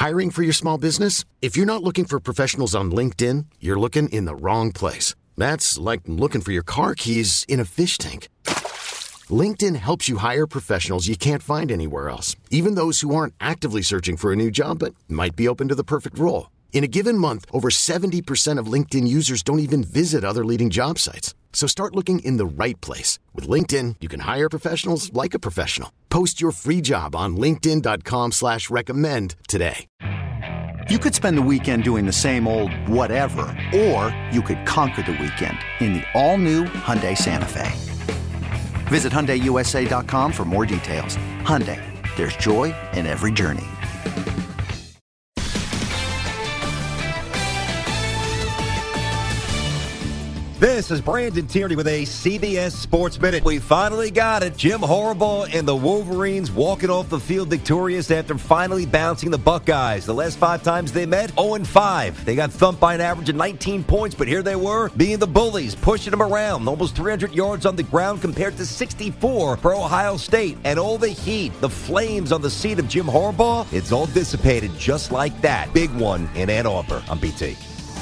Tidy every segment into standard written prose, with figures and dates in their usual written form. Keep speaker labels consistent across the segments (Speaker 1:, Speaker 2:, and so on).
Speaker 1: Hiring for your small business? If you're not looking for professionals on LinkedIn, you're looking in the wrong place. That's like looking for your car keys in a fish tank. LinkedIn helps you hire professionals you can't find anywhere else, even those who aren't actively searching for a new job but might be open to the perfect role. In a given month, over 70% of LinkedIn users don't even visit other leading job sites. So start looking in the right place. With LinkedIn, you can hire professionals like a professional. Post your free job on linkedin.com/recommend today.
Speaker 2: You could spend the weekend doing the same old whatever, or you could conquer the weekend in the all-new Hyundai Santa Fe. Visit HyundaiUSA.com for more details. Hyundai, there's joy in every journey.
Speaker 3: This is Brandon Tierney with a CBS Sports Minute. We finally got it. Jim Harbaugh and the Wolverines walking off the field victorious after finally bouncing the Buckeyes. The last 5 times they met, 0-5. They got thumped by an average of 19 points, but here they were, being the bullies, pushing them around. Almost 300 yards on the ground compared to 64 for Ohio State. And all the heat, the flames on the seat of Jim Harbaugh, it's all dissipated just like that. Big one in Ann Arbor. I'm BT.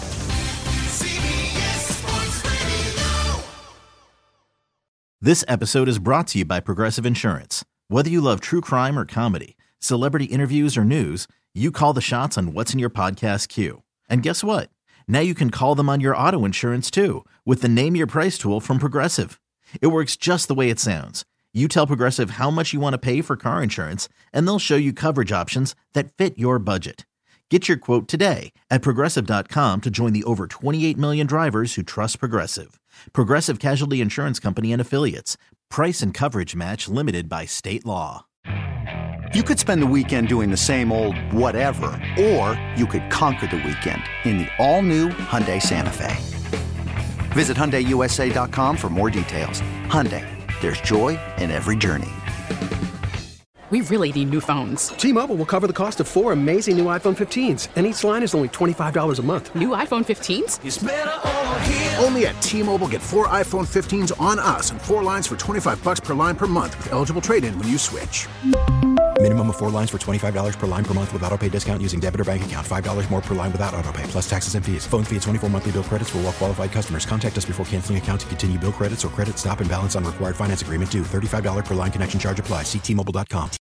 Speaker 4: This episode is brought to you by Progressive Insurance. Whether you love true crime or comedy, celebrity interviews or news, you call the shots on what's in your podcast queue. And guess what? Now you can call them on your auto insurance too with the Name Your Price tool from Progressive. It works just the way it sounds. You tell Progressive how much you want to pay for car insurance, and they'll show you coverage options that fit your budget. Get your quote today at Progressive.com to join the over 28 million drivers who trust Progressive. Progressive Casualty Insurance Company and Affiliates. Price and coverage match limited by state law.
Speaker 2: You could spend the weekend doing the same old whatever, or you could conquer the weekend in the all-new Hyundai Santa Fe. Visit HyundaiUSA.com for more details. Hyundai, there's joy in every journey.
Speaker 5: We really need new phones.
Speaker 6: T-Mobile will cover the cost of 4 amazing new iPhone 15s, and each line is only $25 a month.
Speaker 5: New iPhone 15s?
Speaker 7: It's better over here. Only at T-Mobile, get 4 iPhone 15s on us and 4 lines for $25 per line per month with eligible trade-in when you switch.
Speaker 8: Minimum of 4 lines for $25 per line per month with autopay discount using debit or bank account. $5 more per line without autopay, plus taxes and fees. Phone fee at 24 monthly bill credits for well-qualified customers. Contact us before canceling account to continue bill credits or credit stop and balance on required finance agreement due. $35 per line connection charge applies. See T-Mobile.com.